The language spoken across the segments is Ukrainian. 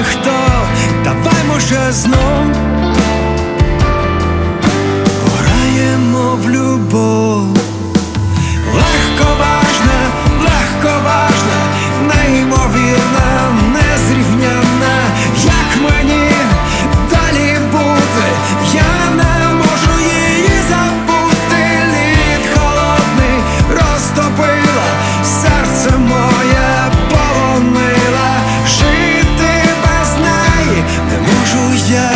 хто, давай, може, знов пограємо в любов. Легковажна, легковажна, неймовірна, незрівнянна, як мені далі бути, я не можу її забути. Лід холодний розтопила, серце моє полонила, жити без неї не можу я.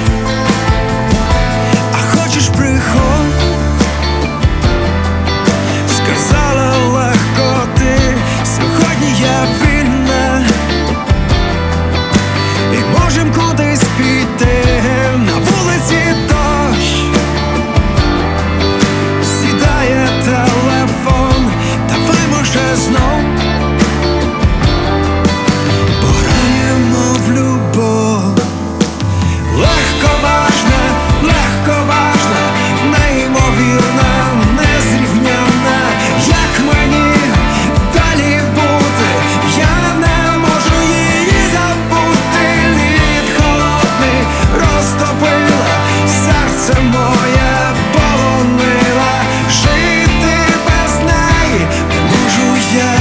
А хочеш, приходь, сказала легко ти, сьогодні я вільна, і можем кудись піти. На вулиці дощ, сідає телефон, давай, може, знов пограємо в любов. Легковажна, легковажна, неймовірна, незрівнянна, як мені далі бути, я не можу її забути. Лід холодний розтопила, серце моє полонила, жити без неї не можу я.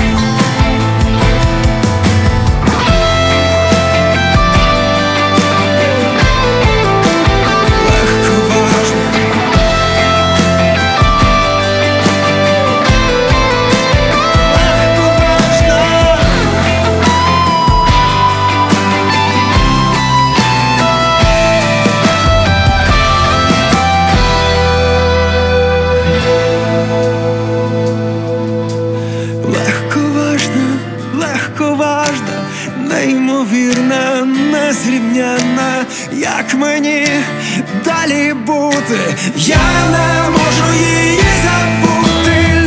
Легковажна, легковажна, неймовірна, незрівнянна, як мені далі бути, я не можу її забути.